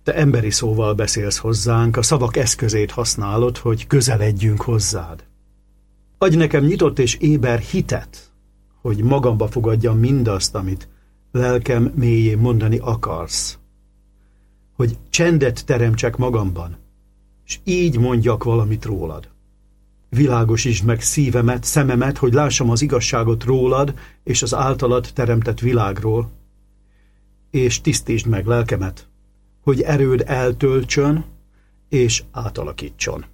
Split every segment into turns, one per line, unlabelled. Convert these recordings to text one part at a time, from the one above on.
Te emberi szóval beszélsz hozzánk, a szavak eszközét használod, hogy közeledjünk hozzád. Adj nekem nyitott és éber hitet, hogy magamba fogadjam mindazt, amit lelkem mélyén mondani akarsz. Hogy csendet teremtsek magamban, és így mondjak valamit rólad. Világosítsd meg szívemet, szememet, hogy lássam az igazságot rólad és az általad teremtett világról, és tisztítsd meg lelkemet, hogy erőd eltöltsön és átalakítson.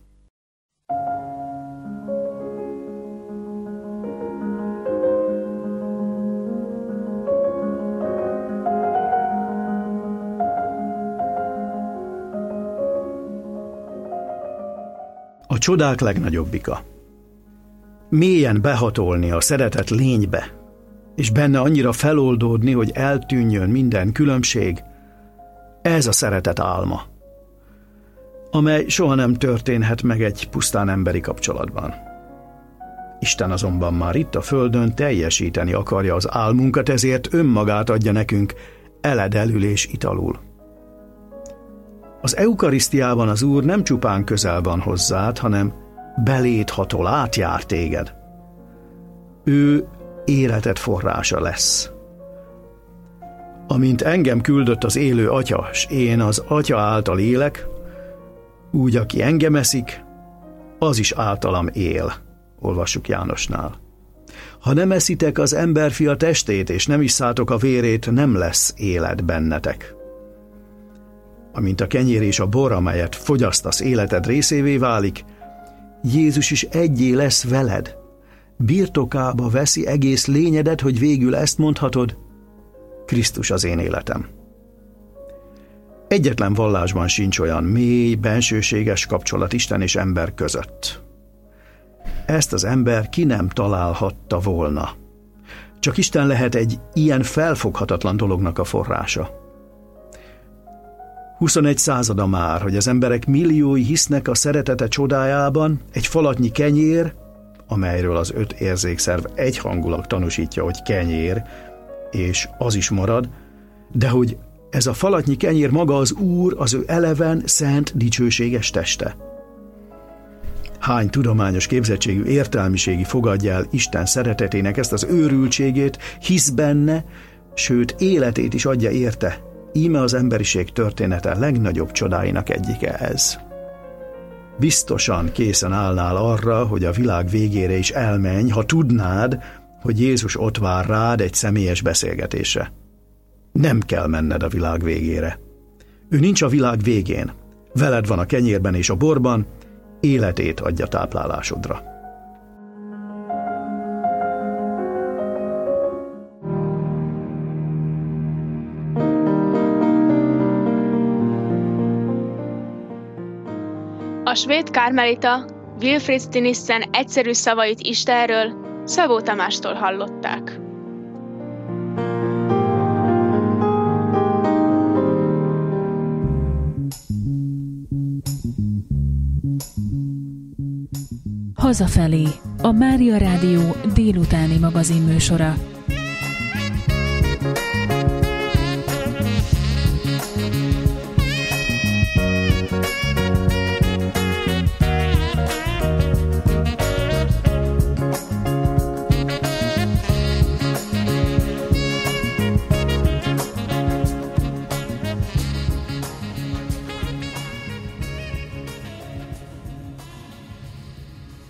A csodák legnagyobbika. Mélyen behatolni a szeretett lénybe, és benne annyira feloldódni, hogy eltűnjön minden különbség, ez a szeretet álma, amely soha nem történhet meg egy pusztán emberi kapcsolatban. Isten azonban már itt a földön teljesíteni akarja az álmunkat, ezért önmagát adja nekünk eledelül és italul. Az eukarisztiában az Úr nem csupán közel van hozzád, hanem beléd hatol, átjár téged. Ő életed forrása lesz. Amint engem küldött az élő Atya, s én az Atya által élek, úgy, aki engem eszik, az is általam él, olvassuk Jánosnál. Ha nem eszitek az emberfia testét, és nem isszátok a vérét, nem lesz élet bennetek. Amint a kenyér és a bor, amelyet fogyasztasz, életed részévé válik, Jézus is egyé lesz veled. Birtokába veszi egész lényedet, hogy végül ezt mondhatod, Krisztus az én életem. Egyetlen vallásban sincs olyan mély, bensőséges kapcsolat Isten és ember között. Ezt az ember ki nem találhatta volna. Csak Isten lehet egy ilyen felfoghatatlan dolognak a forrása. 21 százada már, hogy az emberek milliói hisznek a szeretete csodájában, egy falatnyi kenyér, amelyről az 5 érzékszerv egyhangulag tanúsítja, hogy kenyér, és az is marad, de hogy ez a falatnyi kenyér maga az Úr, az ő eleven, szent, dicsőséges teste. Hány tudományos képzettségű értelmiségi fogadja el Isten szeretetének ezt az őrültségét, hisz benne, sőt életét is adja érte. Íme az emberiség története legnagyobb csodáinak egyike ez. Biztosan készen állnál arra, hogy a világ végére is elmenj, ha tudnád, hogy Jézus ott vár rád egy személyes beszélgetésre. Nem kell menned a világ végére. Ő nincs a világ végén. Veled van a kenyérben és a borban, életét adja táplálásodra.
A svéd kármelita Wilfrid Stinissen egyszerű szavait Istenről Szabó Tamástól hallották.
Hazafelé, a Mária Rádió délutáni magazinműsora.